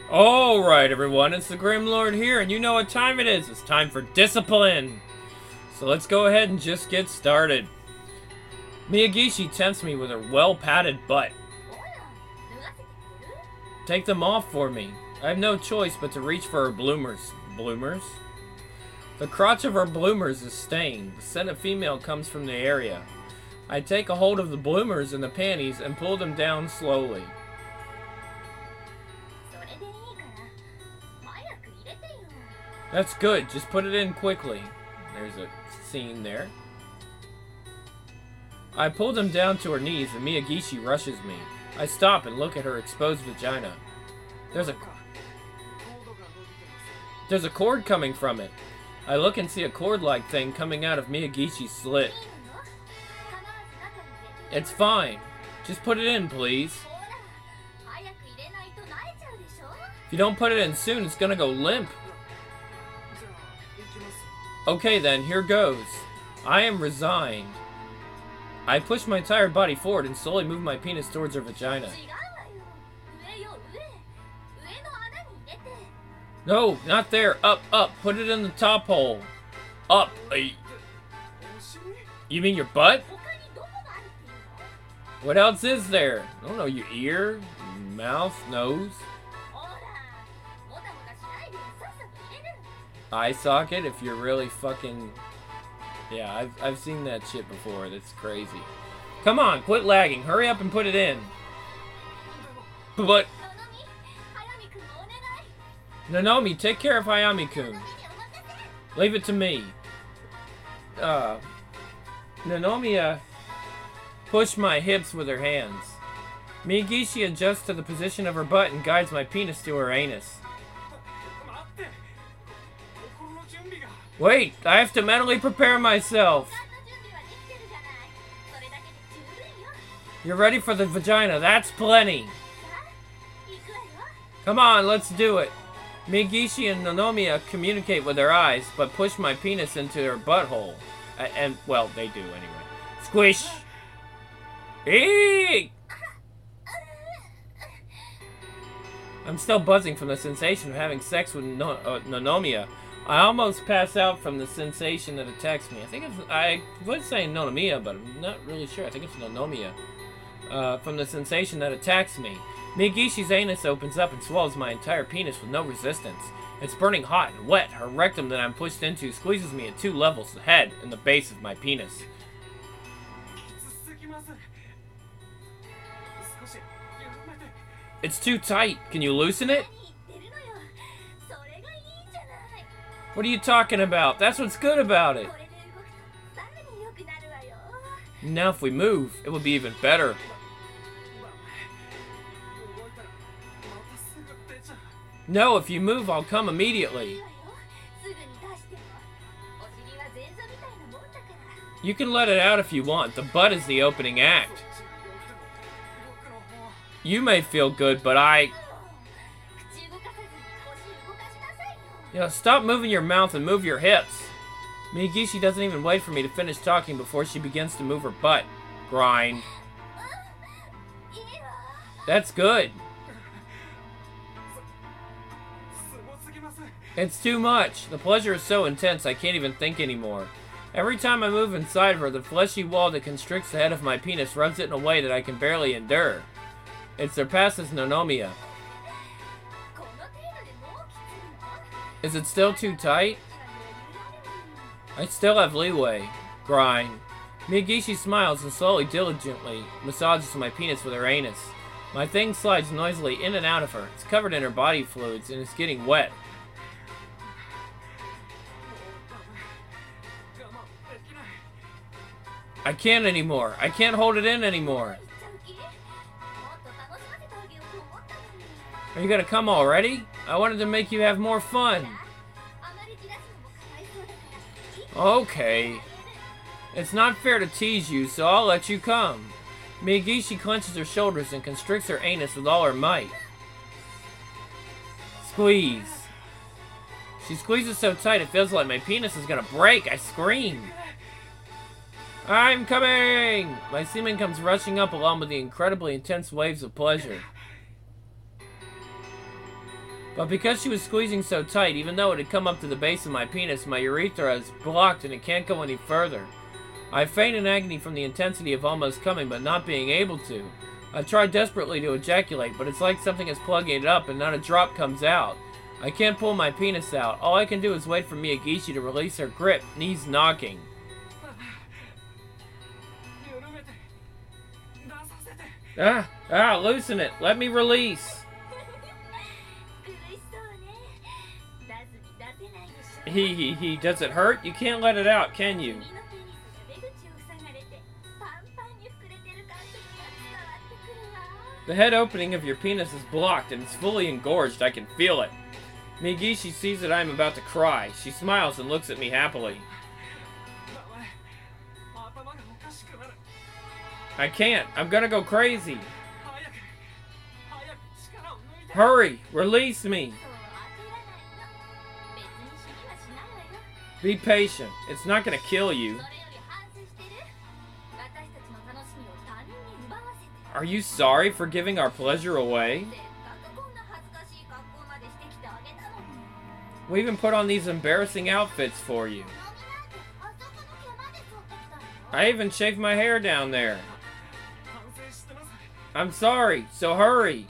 Alright everyone, it's the Grim Lord here, and you know what time it is. It's time for discipline. So let's go ahead and just get started. Miyagishi tempts me with her well-padded butt. Take them off for me. I have no choice but to reach for her bloomers. Bloomers? The crotch of her bloomers is stained. The scent of female comes from the area. I take a hold of the bloomers and the panties and pull them down slowly. That's good, just put it in quickly. There's a scene there. I pull them down to her knees and Miyagishi rushes me. I stop and look at her exposed vagina. There's a cord coming from it. I look and see a cord-like thing coming out of Miyagishi's slit. It's fine. Just put it in, please. If you don't put it in soon, it's gonna go limp. Okay then, here goes. I am resigned. I push my tired body forward and slowly move my penis towards her vagina. No, not there. Up, up. Put it in the top hole. Up. You mean your butt? What else is there? I don't know, your ear, mouth, nose. Eye socket if you're really fucking... Yeah, I've seen that shit before. That's crazy. Come on, quit lagging. Hurry up and put it in. But... Nonomi, take care of Hayami-kun. Leave it to me. Nonomi, push my hips with her hands. Miyagishi adjusts to the position of her butt and guides my penis to her anus. Wait, I have to mentally prepare myself. You're ready for the vagina, that's plenty. Come on, let's do it. Miyagishi and Nonomiya communicate with their eyes, but push my penis into her butthole. And, well, they do anyway. Squish! Eek! I'm still buzzing from the sensation of having sex with Nonomiya. I almost pass out from the sensation that attacks me. I would say Nonomiya, but I'm not really sure. I think it's Nonomiya. From the sensation that attacks me. Miyagishi's anus opens up and swallows my entire penis with no resistance. It's burning hot and wet. Her rectum that I'm pushed into squeezes me at 2 levels, the head and the base of my penis. It's too tight. Can you loosen it? What are you talking about? That's what's good about it. Now if we move, it would be even better. No, if you move, I'll come immediately. You can let it out if you want. The butt is the opening act. You may feel good, but stop moving your mouth and move your hips. Miyagishi doesn't even wait for me to finish talking before she begins to move her butt. Grind. That's good. It's too much. The pleasure is so intense I can't even think anymore. Every time I move inside of her, the fleshy wall that constricts the head of my penis rubs it in a way that I can barely endure. It surpasses Nonomiya. Is it still too tight? I still have leeway. Grind. Miyagishi smiles and slowly, diligently massages my penis with her anus. My thing slides noisily in and out of her. It's covered in her body fluids and it's getting wet. I can't anymore. I can't hold it in anymore. Are you gonna come already? I wanted to make you have more fun. Okay. It's not fair to tease you, so I'll let you come. Miyagishi clenches her shoulders and constricts her anus with all her might. Squeeze. She squeezes so tight it feels like my penis is gonna break. I scream. I'm coming! My semen comes rushing up along with the incredibly intense waves of pleasure. But because she was squeezing so tight, even though it had come up to the base of my penis, my urethra is blocked and it can't go any further. I feign in agony from the intensity of almost coming, but not being able to. I try desperately to ejaculate, but it's like something is plugging it up and not a drop comes out. I can't pull my penis out. All I can do is wait for Miyagishi to release her grip, knees knocking. Loosen it. Let me release. Does it hurt? You can't let it out, can you? The head opening of your penis is blocked and it's fully engorged. I can feel it. Miyagishi sees that I am about to cry. She smiles and looks at me happily. I can't. I'm gonna go crazy. Hurry! Release me! Be patient. It's not gonna kill you. Are you sorry for giving our pleasure away? We even put on these embarrassing outfits for you. I even shaved my hair down there. I'm sorry, so hurry.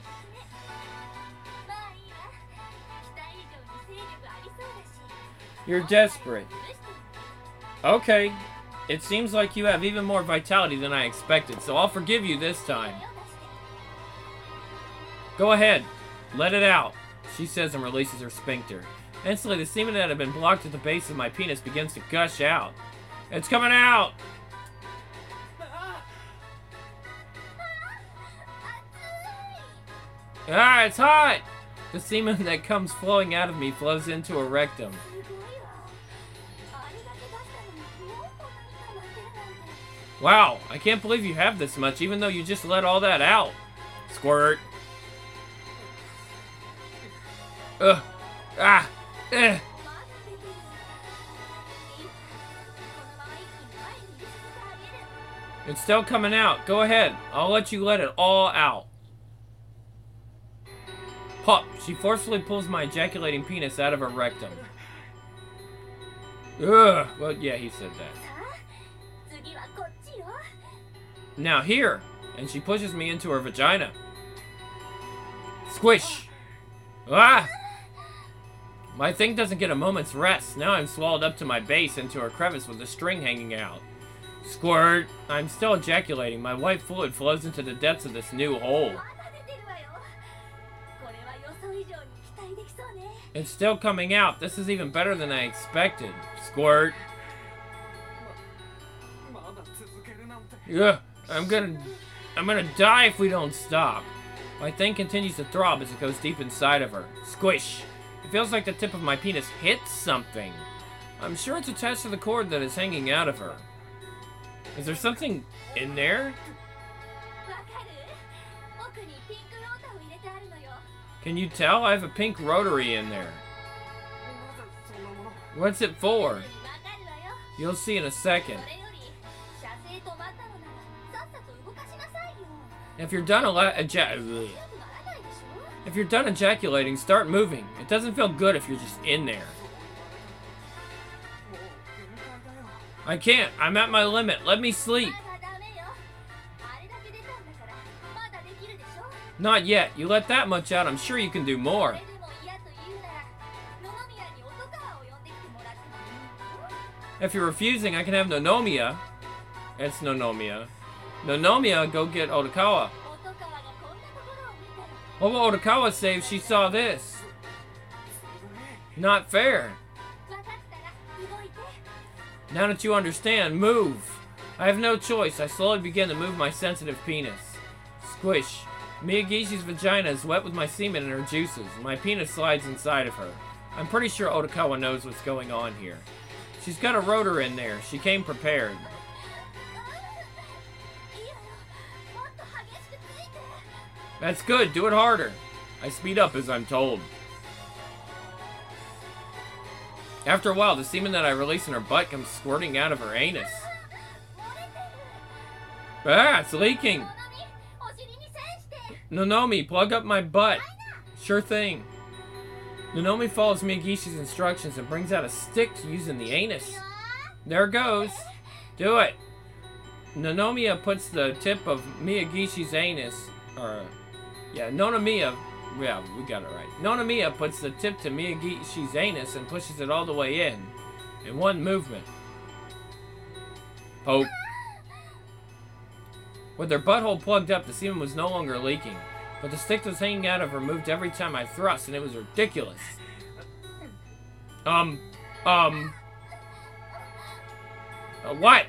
You're desperate. Okay. It seems like you have even more vitality than I expected, so I'll forgive you this time. Go ahead. Let it out, she says and releases her sphincter. Instantly, the semen that had been blocked at the base of my penis begins to gush out. It's coming out! It's hot! The semen that comes flowing out of me flows into a rectum. Wow, I can't believe you have this much, even though you just let all that out. Squirt. It's still coming out. Go ahead. I'll let you let it all out. Pop. She forcefully pulls my ejaculating penis out of her rectum. Ugh. Well, yeah, he said that. Now here. And she pushes me into her vagina. Squish. Ah! My thing doesn't get a moment's rest. Now I'm swallowed up to my base into her crevice with a string hanging out. Squirt. I'm still ejaculating. My white fluid flows into the depths of this new hole. It's still coming out. This is even better than I expected. Squirt. Ugh. I'm gonna die if we don't stop. My thing continues to throb as it goes deep inside of her. Squish. It feels like the tip of my penis hits something. I'm sure it's attached to the cord that is hanging out of her. Is there something in there? Can you tell? I have a pink rotary in there. What's it for? You'll see in a second. If you're done ejaculating, start moving. It doesn't feel good if you're just in there. I can't. I'm at my limit. Let me sleep. Not yet. You let that much out. I'm sure you can do more. If you're refusing, I can have Nonomiya. It's Nonomiya. Nonomiya, go get Otokawa. What will Otokawa say if she saw this? Not fair. Now that you understand, move. I have no choice. I slowly begin to move my sensitive penis. Squish. Miyagishi's vagina is wet with my semen and her juices. My penis slides inside of her. I'm pretty sure Otokawa knows what's going on here. She's got a rotor in there. She came prepared. That's good. Do it harder. I speed up as I'm told. After a while, the semen that I release in her butt comes squirting out of her anus. Ah, it's leaking. Nonomi, plug up my butt. Sure thing. Nanomi follows Miyagishi's instructions and brings out a stick to use in the anus. There it goes. Do it. Nonomiya puts the tip of Miyagishi's anus, Nonomiya, yeah, we got it right. Nonomiya puts the tip to Miyagishi's anus and pushes it all the way in one movement. Poke. With her butthole plugged up, the semen was no longer leaking, but the stick was hanging out of her moved every time I thrust, and it was ridiculous. What?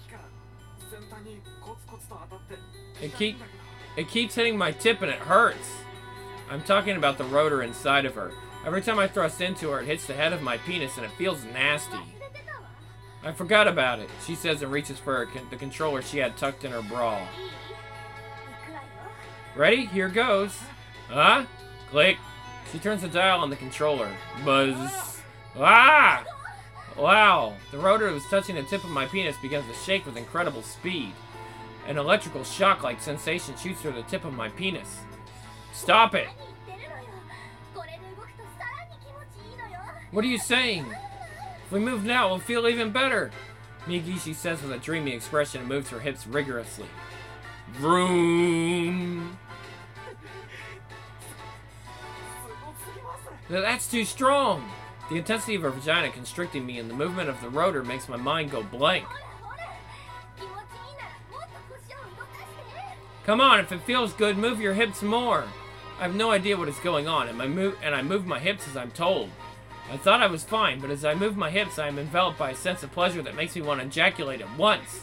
It keeps hitting my tip and it hurts. I'm talking about the rotor inside of her. Every time I thrust into her, it hits the head of my penis and it feels nasty. I forgot about it, she says and reaches for the controller she had tucked in her bra. Ready? Here goes. Huh? Click. She turns the dial on the controller. Buzz. Ah! Wow. The rotor that was touching the tip of my penis begins to shake with incredible speed. An electrical shock-like sensation shoots through the tip of my penis. Stop it! What are you saying? If we move now, we'll feel even better. Miyagishi says with a dreamy expression and moves her hips rigorously. Vroom! That's too strong! The intensity of her vagina constricting me and the movement of the rotor makes my mind go blank. Come on, if it feels good, move your hips more. I have no idea what is going on, and I move my hips as I'm told. I thought I was fine, but as I move my hips, I am enveloped by a sense of pleasure that makes me want to ejaculate at once.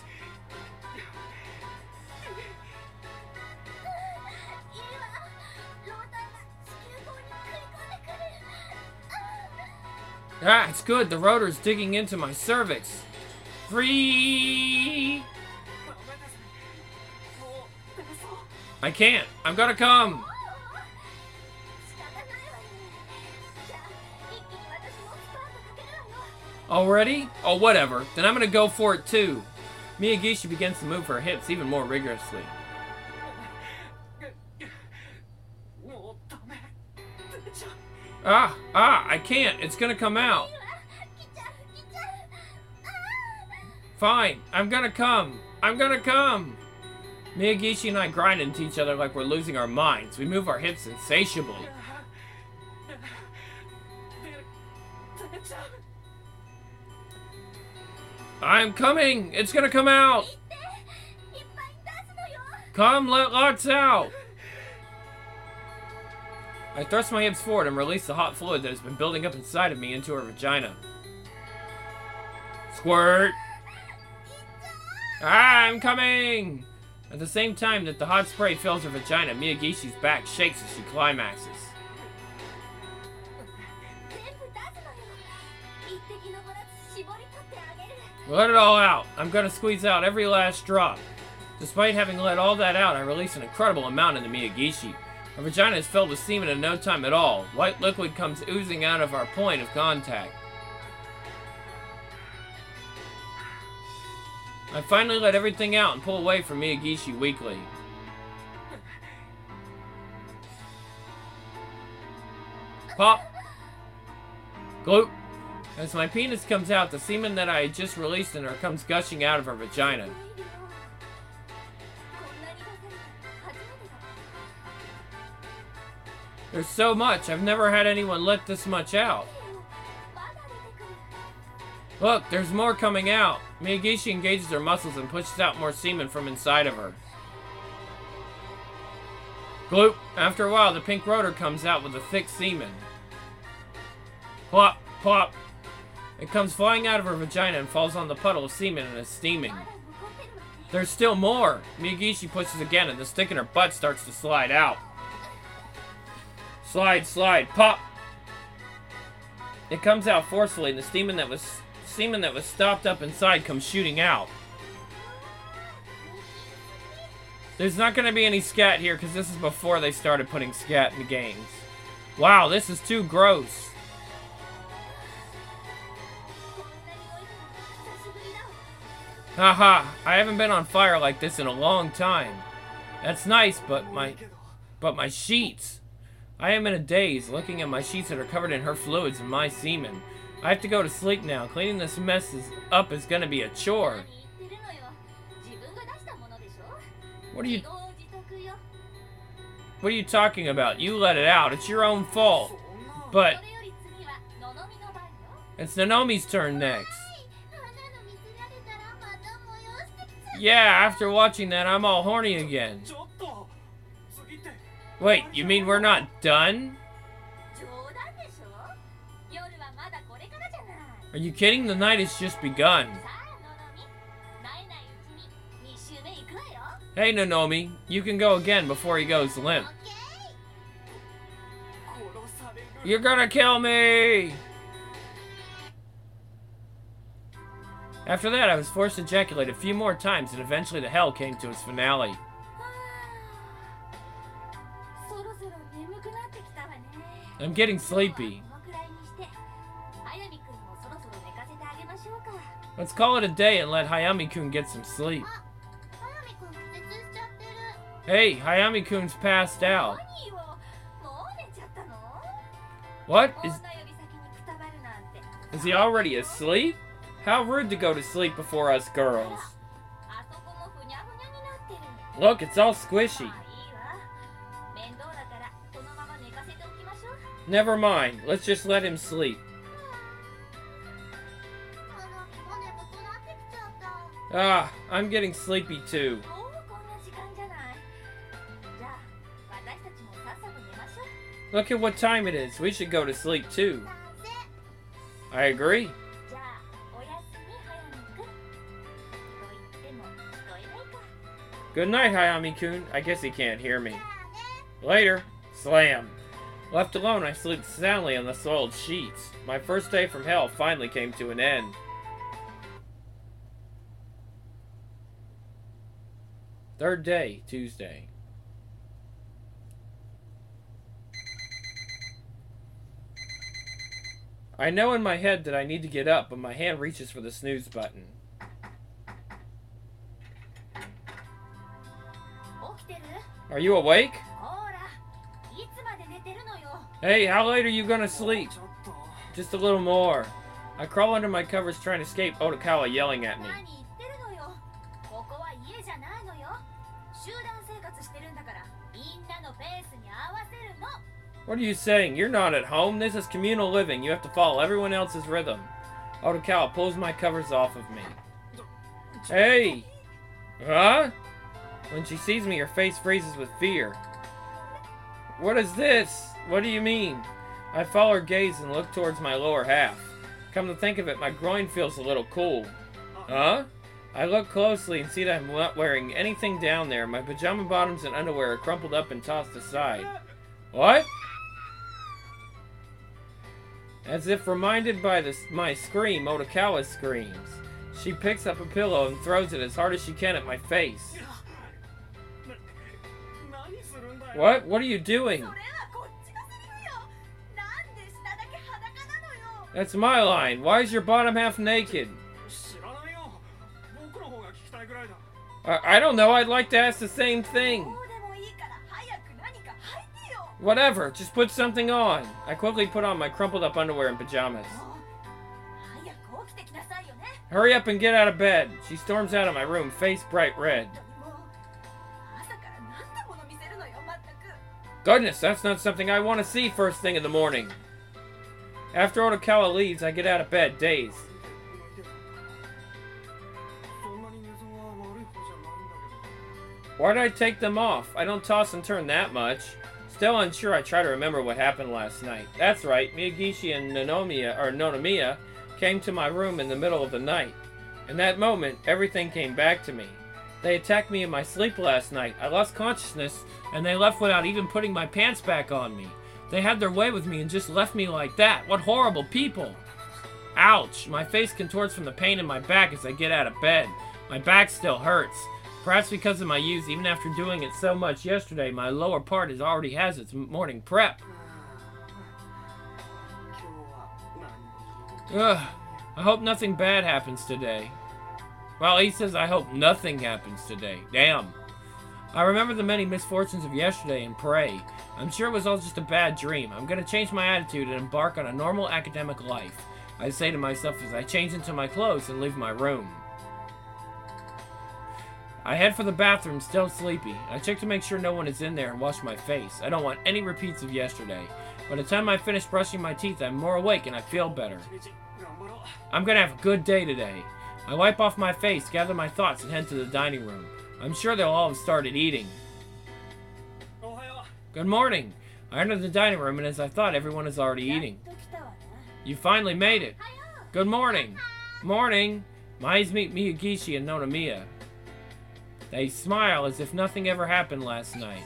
Ah, it's good. The rotor is digging into my cervix. Free! I can't. I'm gonna come. Already? Oh, whatever. Then I'm gonna go for it too. Miyagishi begins to move her hips even more rigorously. I can't. It's gonna come out. Fine. I'm gonna come. I'm gonna come. Miyagishi and I grind into each other like we're losing our minds. We move our hips insatiably. I'm coming! It's gonna come out! Come, let lots out! I thrust my hips forward and release the hot fluid that has been building up inside of me into her vagina. Squirt! I'm coming! At the same time that the hot spray fills her vagina, Miyagishi's back shakes as she climaxes. Let it all out. I'm gonna squeeze out every last drop. Despite having let all that out, I release an incredible amount into Miyagishi. Her vagina is filled with semen in no time at all. White liquid comes oozing out of our point of contact. I finally let everything out and pull away from Miyagishi weakly. Pop! Gloop! As my penis comes out, the semen that I had just released in her comes gushing out of her vagina. There's so much. I've never had anyone let this much out. Look, there's more coming out. Miyagishi engages her muscles and pushes out more semen from inside of her. Gloop. After a while, the pink rotor comes out with a thick semen. Plop, plop. It comes flying out of her vagina and falls on the puddle of semen and is steaming. There's still more. Miyagishi pushes again and the stick in her butt starts to slide out. Slide, slide, pop. It comes out forcefully and the semen that was stopped up inside comes shooting out. There's not going to be any scat here because this is before they started putting scat in the games. Wow, this is too gross. Haha, I haven't been on fire like this in a long time. That's nice, but my sheets. I am in a daze, looking at my sheets that are covered in her fluids and my semen. I have to go to sleep now. Cleaning this up is gonna be a chore. What are you talking about? You let it out. It's your own fault. But it's Nanomi's turn next. Yeah, after watching that, I'm all horny again. Wait, you mean we're not done? Are you kidding? The night has just begun. Hey, Nonomi, you can go again before he goes limp. You're gonna kill me! After that, I was forced to ejaculate a few more times, and eventually the hell came to its finale. I'm getting sleepy. Let's call it a day and let Hayami-kun get some sleep. Hey, Hayami-kun's passed out. What? Is he already asleep? How rude to go to sleep before us girls. Look, it's all squishy. Never mind. Let's just let him sleep. Ah, I'm getting sleepy too. Look at what time it is. We should go to sleep too. I agree. Good night, Hayami-kun. I guess he can't hear me. Later. Slam. Left alone, I sleep soundly on the soiled sheets. My first day from hell finally came to an end. Third day, Tuesday. I know in my head that I need to get up, but my hand reaches for the snooze button. Are you awake? Hey, how late are you gonna sleep? Just a little more. I crawl under my covers trying to escape Otokawa yelling at me. What are you saying? You're not at home. This is communal living. You have to follow everyone else's rhythm. Otokawa pulls my covers off of me. Hey! Huh? When she sees me, her face freezes with fear. What is this? What do you mean? I follow her gaze and look towards my lower half. Come to think of it, my groin feels a little cool. Huh? I look closely and see that I'm not wearing anything down there. My pajama bottoms and underwear are crumpled up and tossed aside. What? As if reminded by my scream, Otokawa screams. She picks up a pillow and throws it as hard as she can at my face. What? What are you doing? That's my line. Why is your bottom half naked? I don't know. I'd like to ask the same thing. Whatever. Just put something on. I quickly put on my crumpled up underwear and pajamas. Hurry up and get out of bed. She storms out of my room, face bright red. Goodness, that's not something I want to see first thing in the morning. After Otokawa leaves, I get out of bed, dazed. Why did I take them off? I don't toss and turn that much. Still unsure, I try to remember what happened last night. That's right, Miyagishi and Nonomiya came to my room in the middle of the night. In that moment, everything came back to me. They attacked me in my sleep last night. I lost consciousness, and they left without even putting my pants back on me. They had their way with me and just left me like that. What horrible people. Ouch. My face contorts from the pain in my back as I get out of bed. My back still hurts. Perhaps because of my use, even after doing it so much yesterday, my lower part already has its morning prep. Ugh. I hope nothing bad happens today. Well, he says I hope nothing happens today. Damn. I remember the many misfortunes of yesterday and pray. I'm sure it was all just a bad dream. I'm going to change my attitude and embark on a normal academic life, I say to myself as I change into my clothes and leave my room. I head for the bathroom, still sleepy. I check to make sure no one is in there and wash my face. I don't want any repeats of yesterday. By the time I finish brushing my teeth, I'm more awake and I feel better. I'm gonna have a good day today. I wipe off my face, gather my thoughts, and head to the dining room. I'm sure they'll all have started eating. Good morning. I enter the dining room, and as I thought, everyone is already eating. You finally made it. Good morning. Morning. My eyes meet Miyagishi and Nonomiya. They smile as if nothing ever happened last night.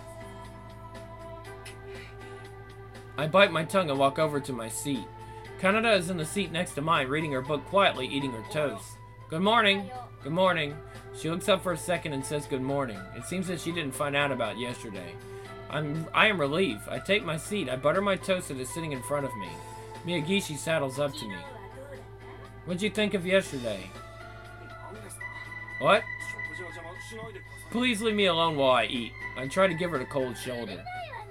I bite my tongue and walk over to my seat. Kaneda is in the seat next to mine, reading her book quietly, eating her toast. Good morning. Good morning. She looks up for a second and says good morning. It seems that she didn't find out about yesterday. I am relieved. I take my seat. I butter my toast that is sitting in front of me. Miyagishi saddles up to me. What'd you think of yesterday? What? Please leave me alone while I eat. I try to give her the cold shoulder.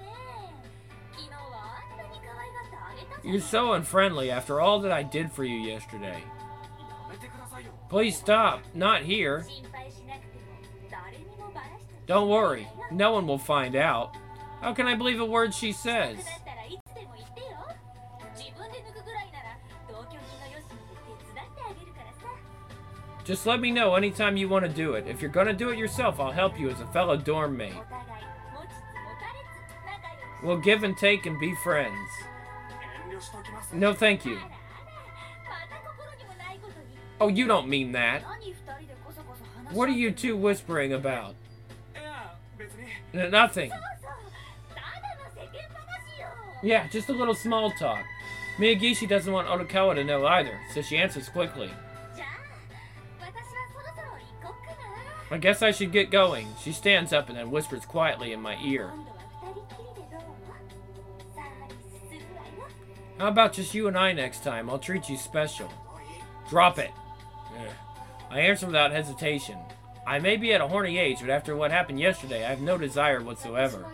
You're so unfriendly after all that I did for you yesterday. Please stop. Not here. Don't worry. No one will find out. How can I believe a word she says? Just let me know anytime you want to do it. If you're going to do it yourself, I'll help you as a fellow dorm mate. We'll give and take and be friends. No, thank you. Oh, you don't mean that. What are you two whispering about? Nothing. Yeah, just a little small talk. Miyagishi doesn't want Otokawa to know either, so she answers quickly. I guess I should get going. She stands up and then whispers quietly in my ear. How about just you and I next time? I'll treat you special. Drop it. Ugh. I answer without hesitation. I may be at a horny age, but after what happened yesterday, I have no desire whatsoever.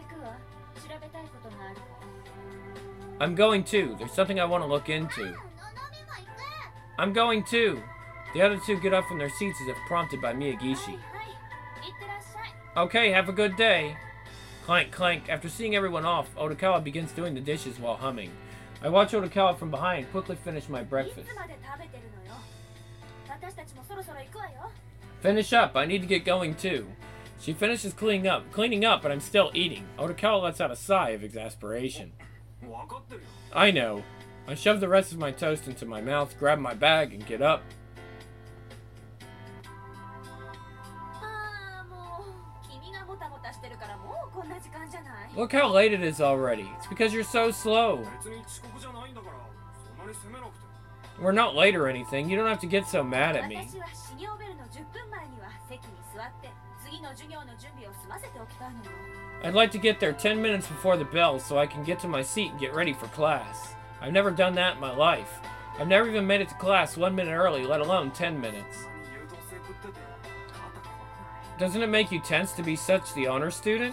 I'm going too. There's something I want to look into. I'm going too. The other two get up from their seats as if prompted by Miyagishi. Okay, have a good day. Clank, clank. After seeing everyone off, Otokawa begins doing the dishes while humming. I watch Otokawa from behind and quickly finish my breakfast. Finish up. I need to get going too. She finishes cleaning up, but I'm still eating. Otokawa lets out a sigh of exasperation. I know. I shove the rest of my toast into my mouth, grab my bag, and get up. Look how late it is already. It's because you're so slow. We're not late or anything. You don't have to get so mad at me. I'd like to get there 10 minutes before the bell so I can get to my seat and get ready for class. I've never done that in my life. I've never even made it to class 1 minute early, let alone 10 minutes. Doesn't it make you tense to be such the honor student?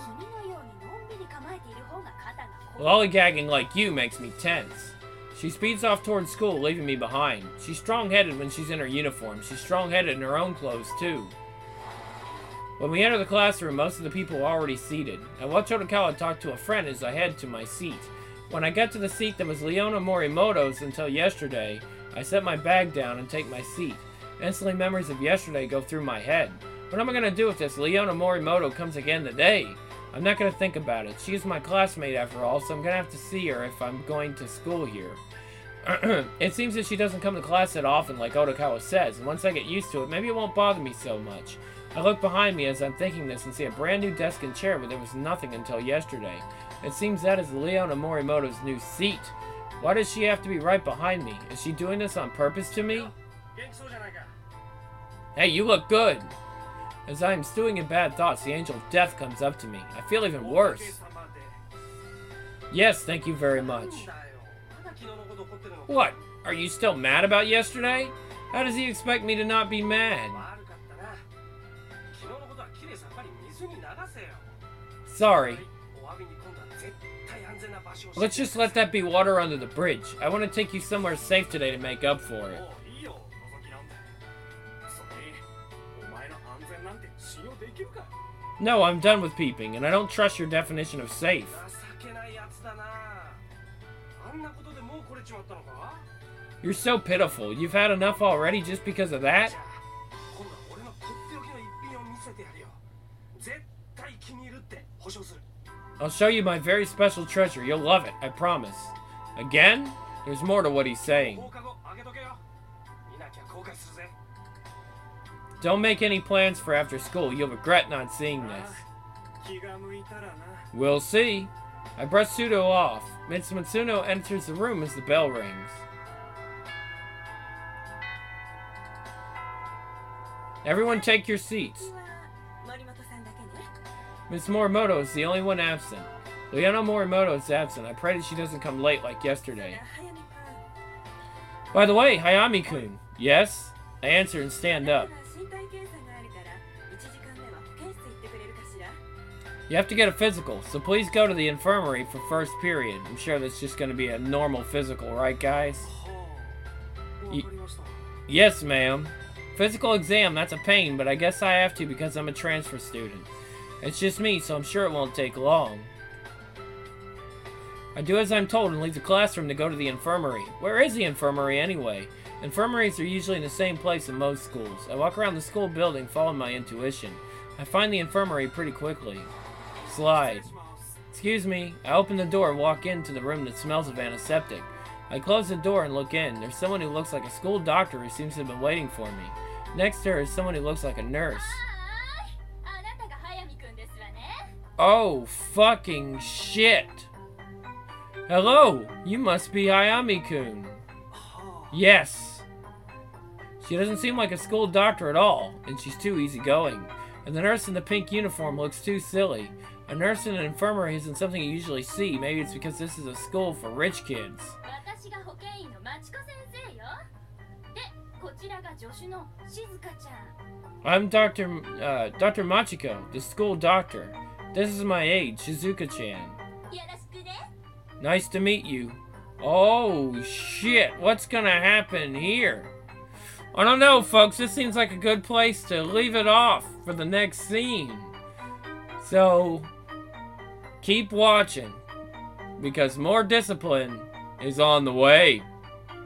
Lollygagging like you makes me tense. She speeds off towards school, leaving me behind. She's strong-headed when she's in her uniform. She's strong-headed in her own clothes, too. When we enter the classroom, most of the people are already seated. I watch Otokawa talk to a friend as I head to my seat. When I get to the seat that was Leona Morimoto's until yesterday, I set my bag down and take my seat. Instantly, memories of yesterday go through my head. What am I going to do if this Leona Morimoto comes again today? I'm not going to think about it. She is my classmate after all, so I'm going to have to see her if I'm going to school here. It seems that she doesn't come to class that often like Otokawa says, and once I get used to it, maybe it won't bother me so much. I look behind me as I'm thinking this and see a brand new desk and chair where there was nothing until yesterday. It seems that is Leona Morimoto's new seat. Why does she have to be right behind me? Is she doing this on purpose to me? Hey, you look good! As I am stewing in bad thoughts, the angel of death comes up to me. I feel even worse. Yes, thank you very much. What? Are you still mad about yesterday? How does he expect me to not be mad? Sorry. Let's just let that be water under the bridge. I want to take you somewhere safe today to make up for it. No, I'm done with peeping, and I don't trust your definition of safe. You're so pitiful. You've had enough already just because of that? I'll show you my very special treasure. You'll love it, I promise. Again? There's more to what he's saying. Don't make any plans for after school. You'll regret not seeing this. We'll see. I brush Sudo off. Mitsuno enters the room as the bell rings. Everyone take your seats. Miss Morimoto is the only one absent. Liana Morimoto is absent. I pray that she doesn't come late like yesterday. By the way, Hayami-kun. Yes? I answer and stand up. You have to get a physical, so please go to the infirmary for first period. I'm sure that's just going to be a normal physical, right guys? Yes, ma'am. Physical exam, that's a pain, but I guess I have to because I'm a transfer student. It's just me, so I'm sure it won't take long. I do as I'm told and leave the classroom to go to the infirmary. Where is the infirmary anyway? Infirmaries are usually in the same place in most schools. I walk around the school building following my intuition. I find the infirmary pretty quickly. Slide. Excuse me. I open the door and walk into the room that smells of antiseptic. I close the door and look in. There's someone who looks like a school doctor who seems to have been waiting for me. Next to her is someone who looks like a nurse. Oh, fucking shit. Hello, you must be Hayami-kun. Yes. She doesn't seem like a school doctor at all, and she's too easygoing. And the nurse in the pink uniform looks too silly. A nurse in an infirmary isn't something you usually see. Maybe it's because this is a school for rich kids. I'm Dr. Machiko, the school doctor. This is my aide, Shizuka-chan. Nice to meet you. Oh, shit. What's gonna happen here? I don't know, folks. This seems like a good place to leave it off for the next scene. So, keep watching, because more discipline is on the way.